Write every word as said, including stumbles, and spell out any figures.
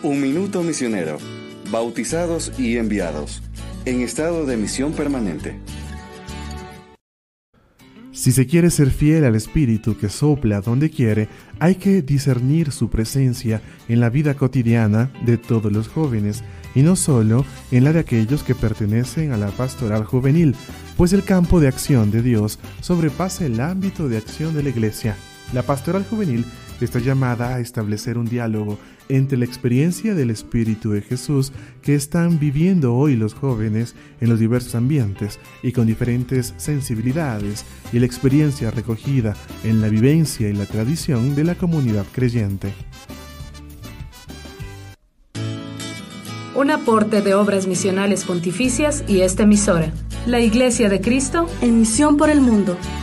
Un minuto misionero. Bautizados y enviados. En estado de misión permanente. Si se quiere ser fiel al Espíritu que sopla donde quiere, hay que discernir su presencia en la vida cotidiana de todos los jóvenes, y no solo en la de aquellos que pertenecen a la pastoral juvenil, pues el campo de acción de Dios sobrepasa el ámbito de acción de la Iglesia. La pastoral juvenil está llamada a establecer un diálogo entre la experiencia del Espíritu de Jesús que están viviendo hoy los jóvenes en los diversos ambientes y con diferentes sensibilidades, y la experiencia recogida en la vivencia y la tradición de la comunidad creyente. Un aporte de Obras Misionales Pontificias y esta emisora, la Iglesia de Cristo, en misión por el mundo.